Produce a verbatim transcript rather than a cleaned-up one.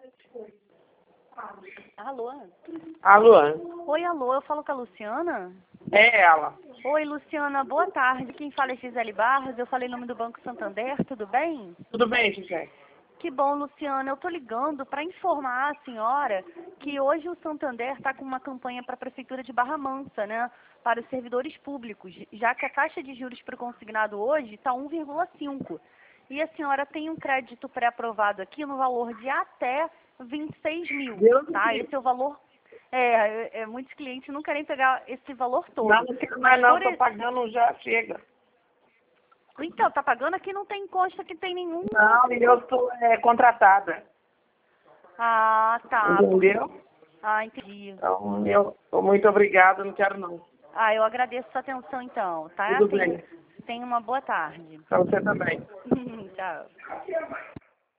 Alô? Alô? Oi, alô, eu falo com a Luciana? É ela. Oi, Luciana, boa tarde. Quem fala é Gisele Barros, eu falei em nome do Banco Santander, tudo bem? Tudo bem, Gisele? Que bom, Luciana. Eu estou ligando para informar a senhora que hoje o Santander está com uma campanha para a Prefeitura de Barra Mansa, né? Para os servidores públicos, já que a taxa de juros para o consignado hoje está um vírgula cinco. E a senhora tem um crédito pré-aprovado aqui no valor de até vinte e seis mil, tá? Esse é o valor. É, é, muitos clientes não querem pegar esse valor todo. Não, não quero mais não, por tô e- pagando já, chega. Então, tá pagando aqui, não tem consta que tem nenhum. Não, e eu sou é, contratada, Ah, tá. entendeu? Ah, entendi. Então, eu muito obrigado, não quero não. Ah, eu agradeço a sua atenção então, tá? Tudo Tenha, bem. tenha uma boa tarde. Pra você também. Tchau.